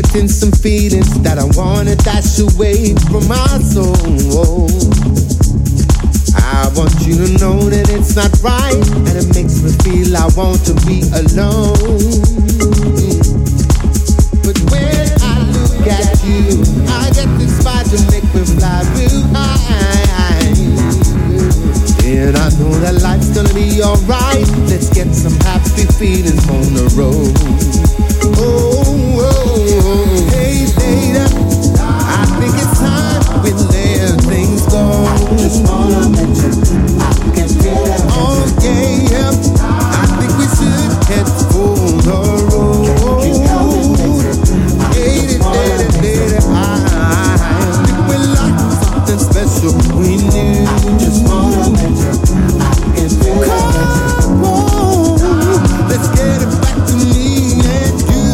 collecting some feelings that I wanna dash away from my soul. I want you to know that it's not right, and it makes me feel I want to be alone. But when I look at you, I get this vibe to make me fly real high. And I know that life's gonna be alright. Let's get some happy feelings on the road. Oh, hey later, I think it's time we let things go. Just wanna mention I can feel it. Oh yeah, I think we should head for the road. Hey later, I think we like something special we knew. Just wanna mention I can feel it. Come on, let's get it back to me and you.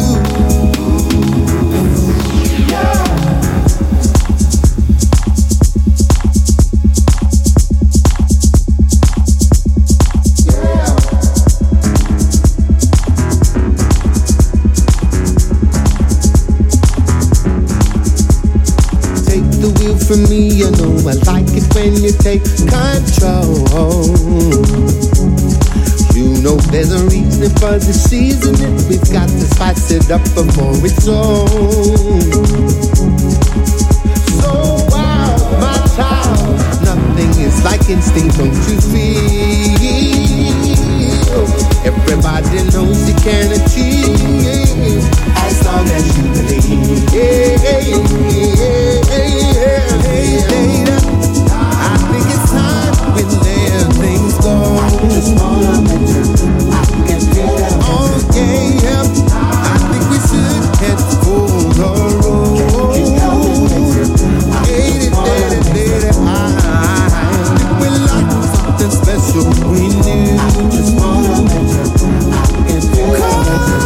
For me, you know I like it when you take control. You know there's a reason for the seasoning. We've got to spice it up before it's on. So wild, my child, nothing is like instinct, don't you feel? Everybody knows you can achieve as long as you believe. Hey, later, I think it's time we let things go. Just wanna mention I can feel it. Oh yeah, I think we should head for the road. Hey, later, I think we like something special we knew. Just wanna mention I can feel it.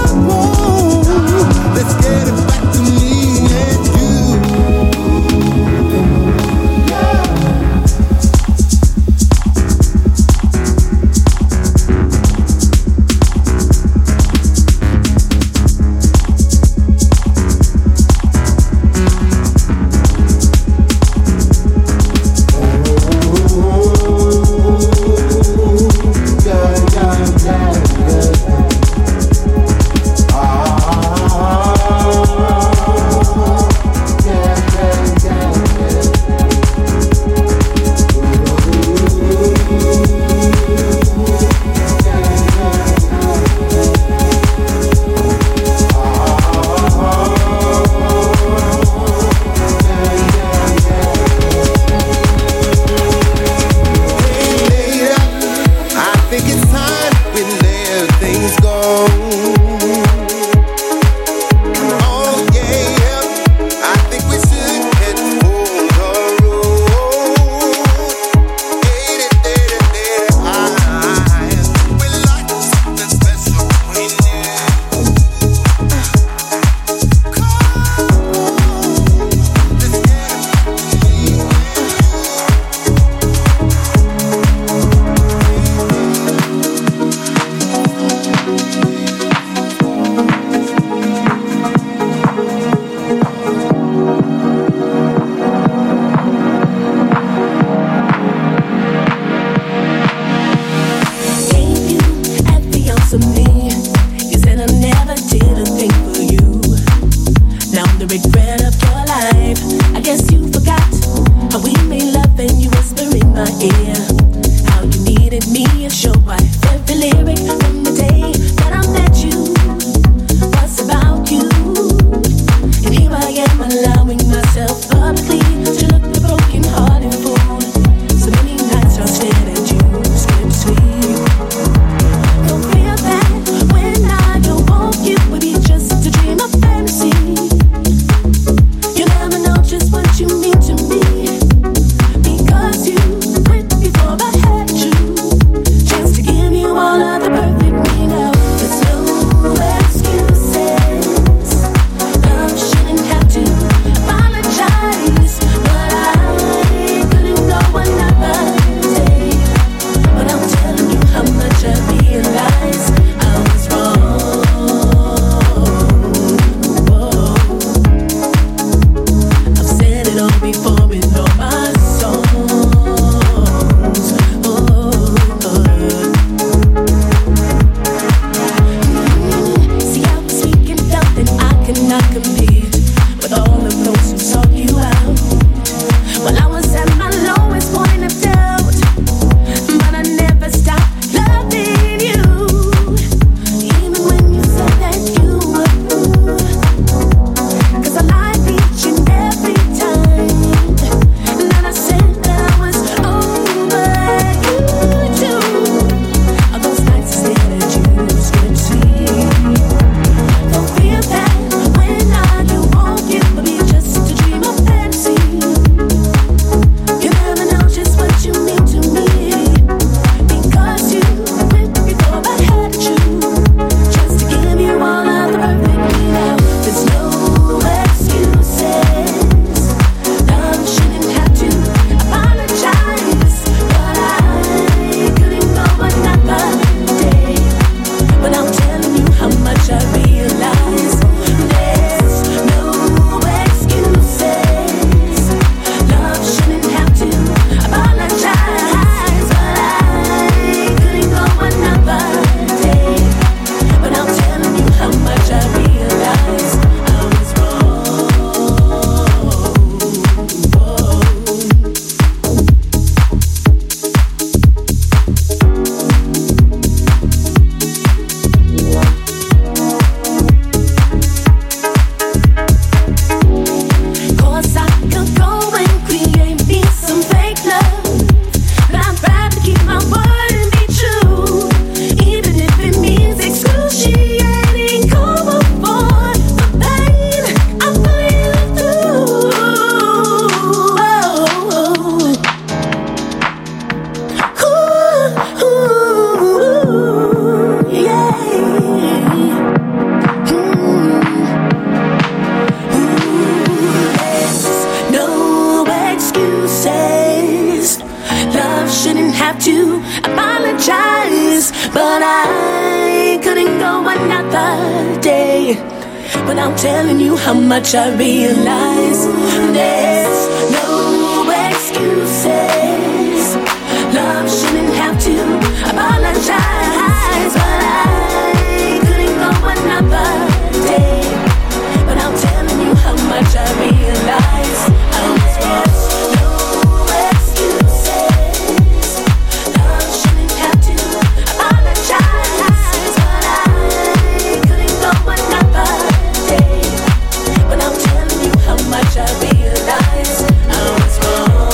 another day. But I'm telling you how much I realize there's no excuses. Love shouldn't have to apologize, but I couldn't go another day. But I'm telling you how much I realize I was wrong. No excuses. Love shouldn't have to apologize, but I couldn't go another day. But I'm telling you how much I realize I was wrong.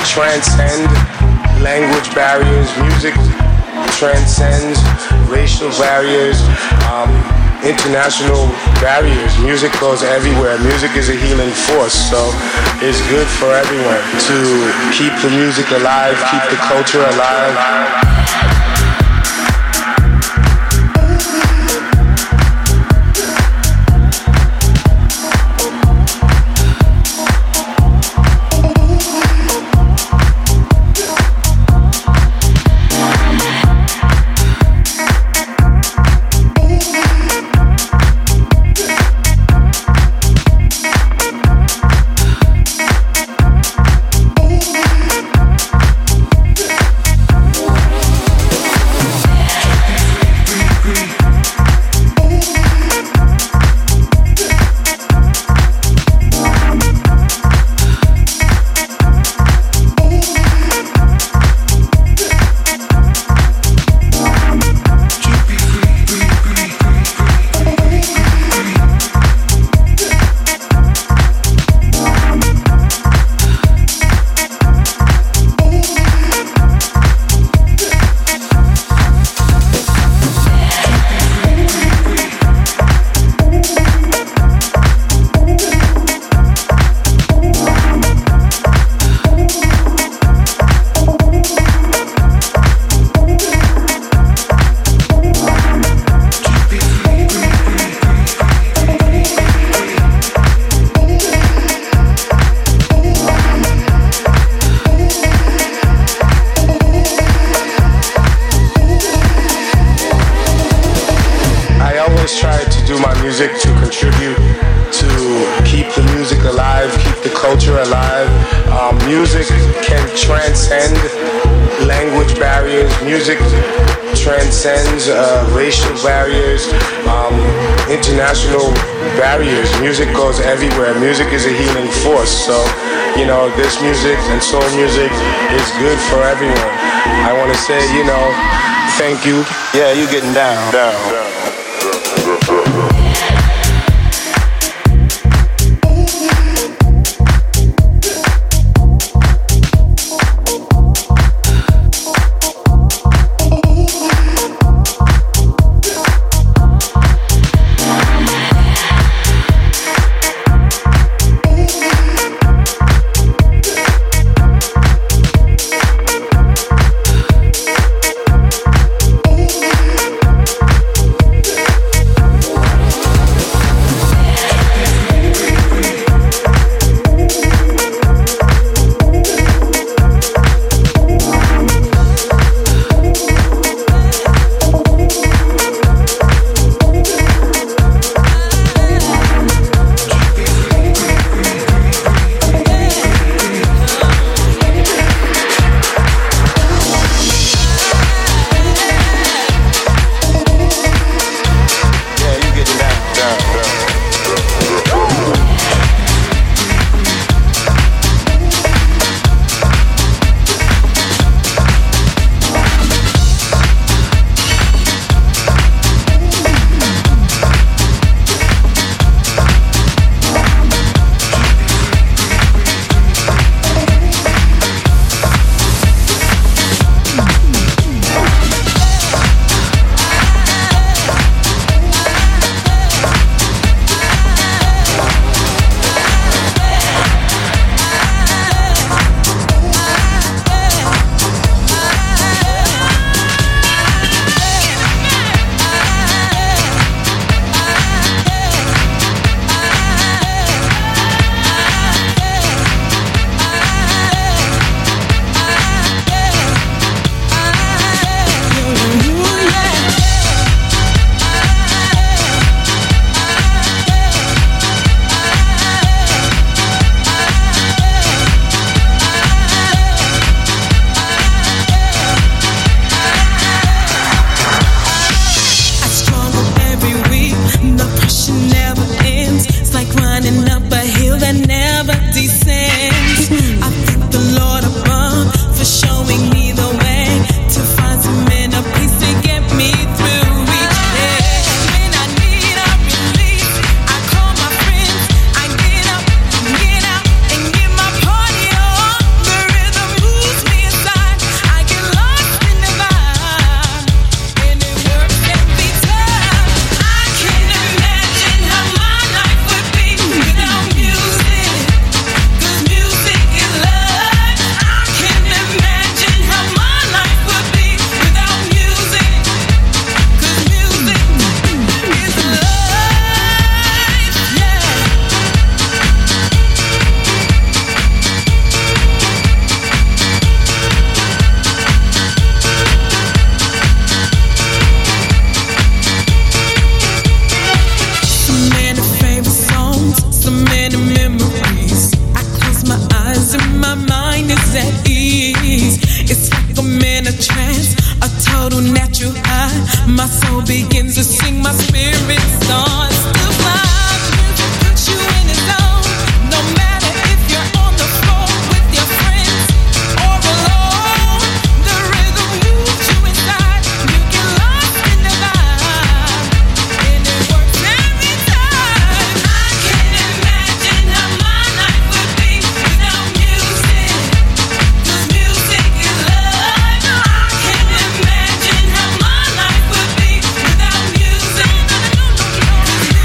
transcend language barriers. Music transcends racial barriers, international barriers. Music goes everywhere. Music is a healing force, so it's good for everyone to keep the music alive, keep the culture alive. International barriers. Music goes everywhere. Music is a healing force. So, this music and soul music is good for everyone. I want to say, thank you. Yeah, you getting down. supernatural high. My soul begins to sing, my spirit starts to fly. Music puts you in the zone, no matter if you're on the floor with your friends or alone. The rhythm moves you inside, you get lost in the vibe, and it works every time. I can't imagine how my life would be without music, 'cause music is love. I can't imagine how my life would be without music, 'cause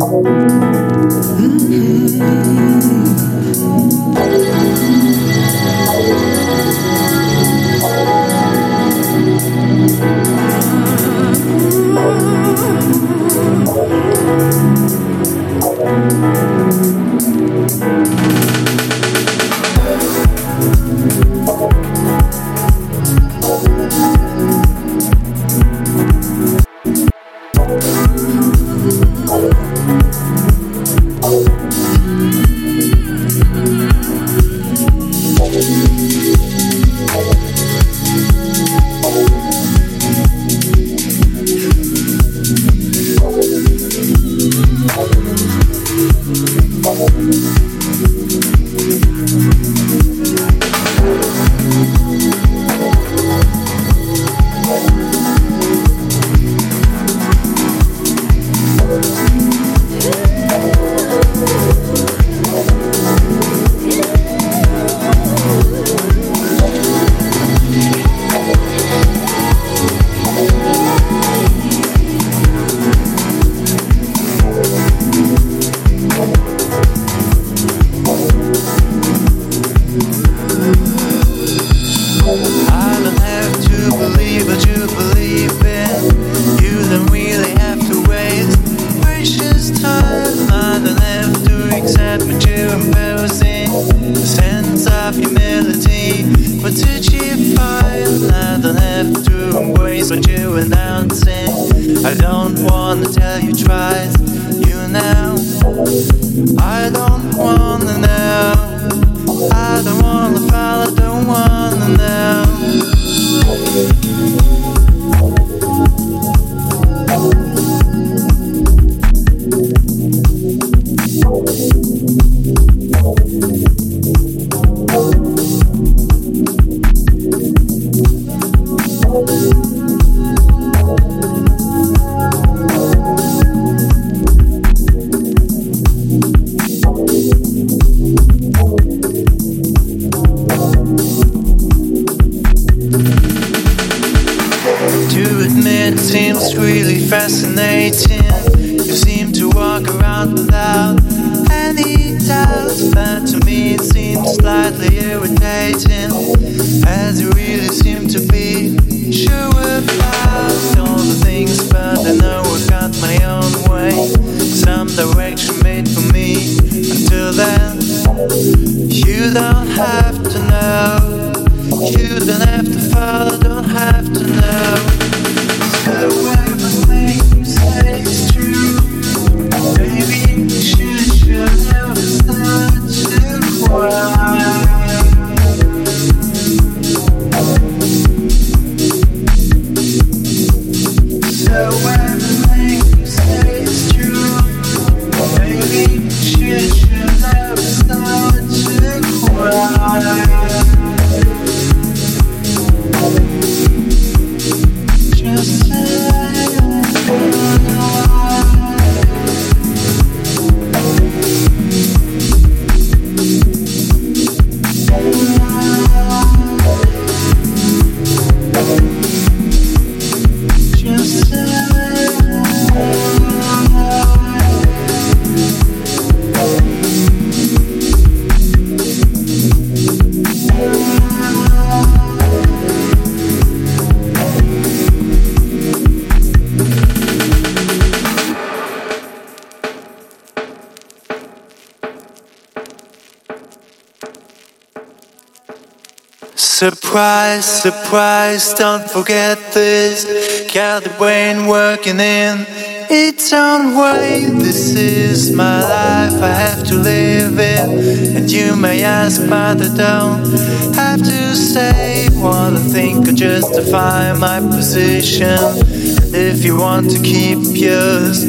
Surprise, surprise, don't forget this. Got the brain working in its own way. This is my life, I have to live it. And you may ask, but I don't have to say what I think or justify my position. And if you want to keep yours,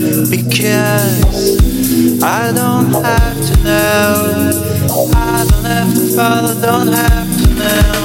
because I don't have to know, I don't have to follow, don't have to know.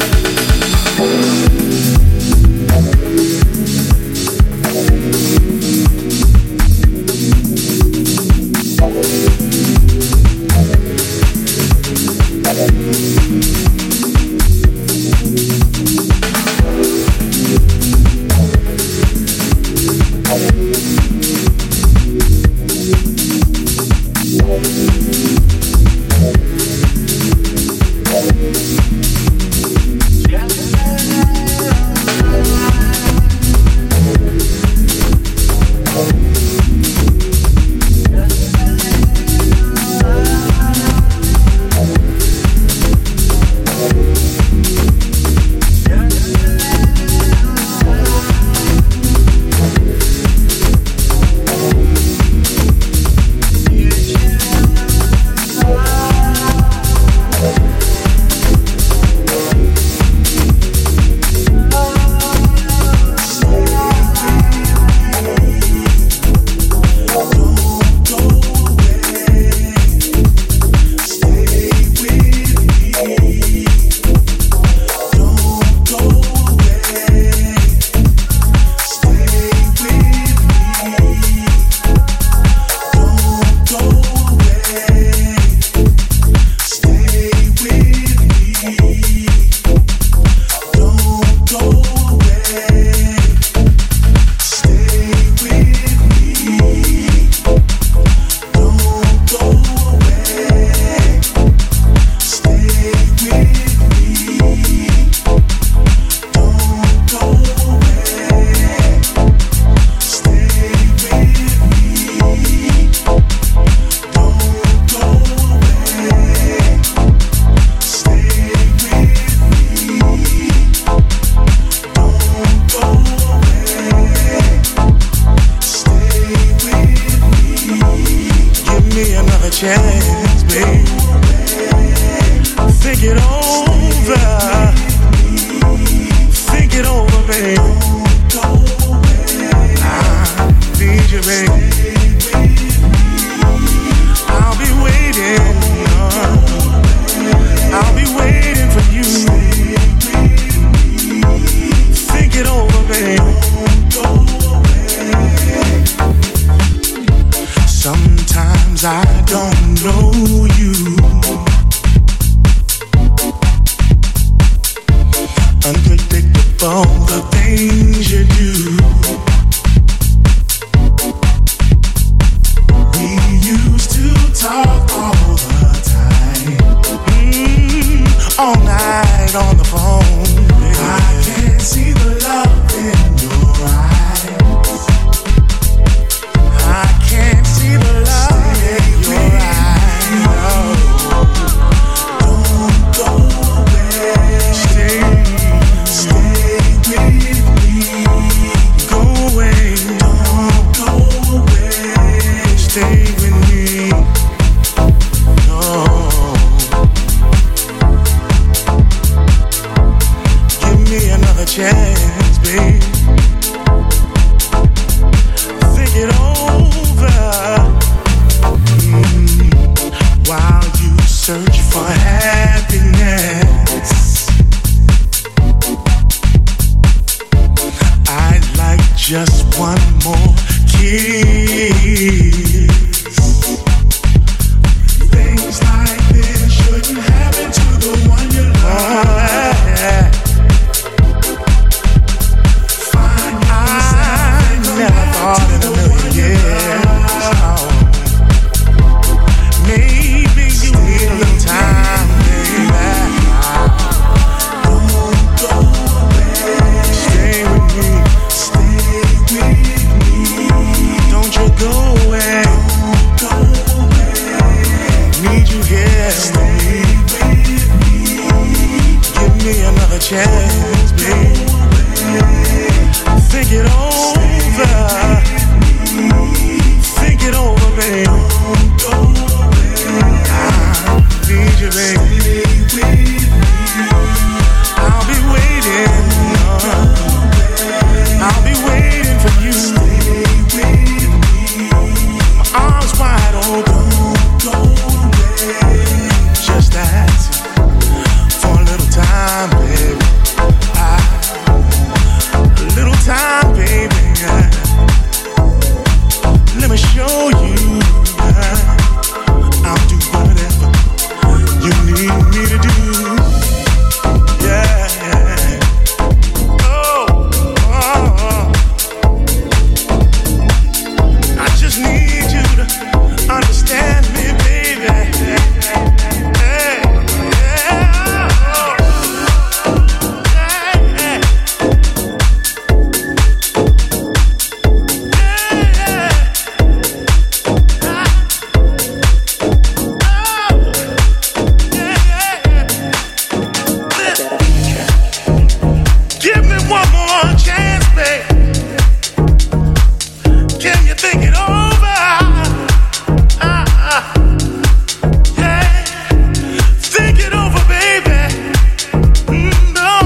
chance, babe. Think it over. Think it over, babe. I need you, babe. I'll be waiting. I'll be waiting for you. Think it over, babe. Sometimes I don't know you. Unpredictable, the things you do. We used to talk all the time, all night on the phone. Baby. I can't see the love in your eyes. I can't see the love in your eyes. No. Don't go away. Stay with me. Go away. Don't go away. Stay with me. No. Give me another chance, babe. Think it over. While you search for happiness, I'd like just one more kiss. Things like this shouldn't happen to the one you love. I never thought in a million years. Oh. Maybe you need a little time, baby. Don't go away. Stay with me. Stay with me. Don't you go away. Don't go away. Need you here. Stay with me. Give me another chance, baby. Think it over. Think it over, babe. I need you, baby. I'll be waiting. I'll be waiting for you. My arms wide open. Just ask for a little time, baby. A little time, baby. Let me show you. I'll do whatever you need me to do. Yeah, yeah. Oh. I just need you to understand me, baby. Hey, yeah. Give me one more chance, babe. Can you think it over? Yeah. Think it over, baby. No.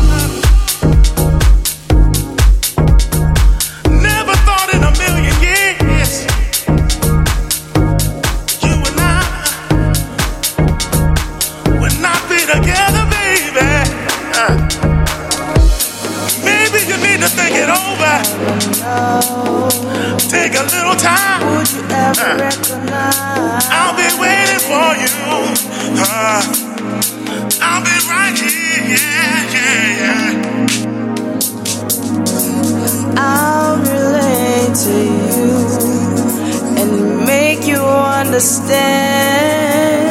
Never thought in a million years you and I would not be together, baby. Maybe you need to think it over. Take a little time. I'll be waiting for you. I'll be right here. Yeah. I'll relate to you and make you understand.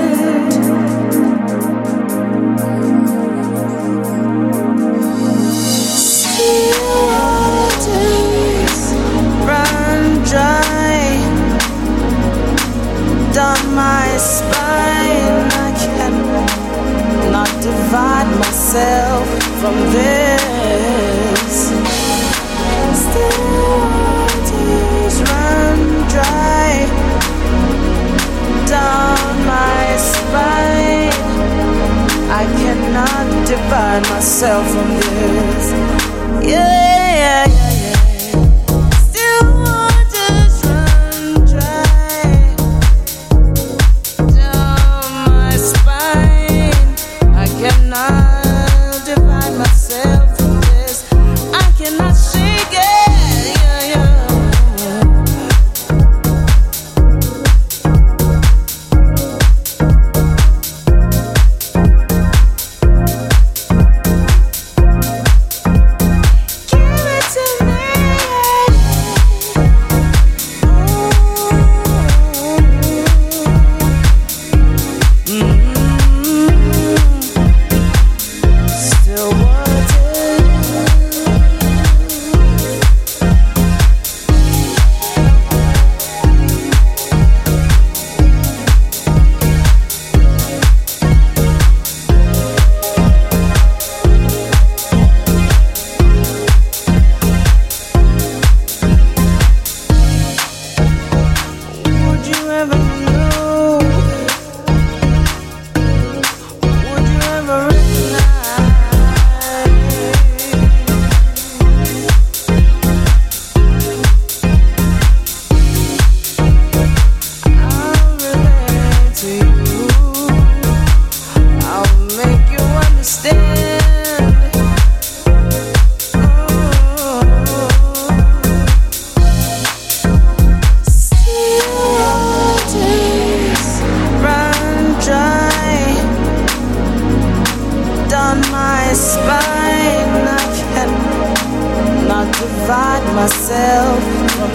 Run dry down my spine. I cannot divide myself from this. Still waters run dry divide myself from this. Yeah. Still waters run dry down my spine. I cannot divide myself from this. I cannot shake it. Myself from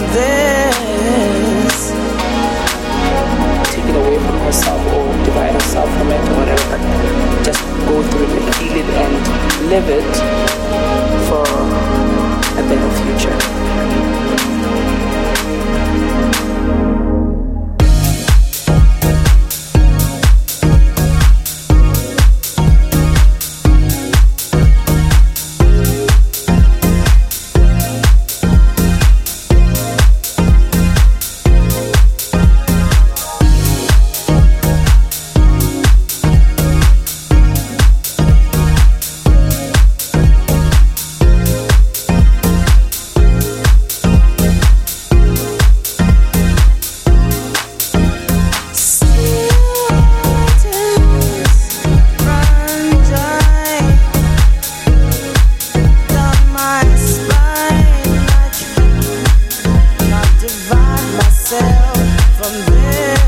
this. Take it away from herself or divide herself from it or whatever. Just go through it, feel it and live it for a better future. Divide myself from this.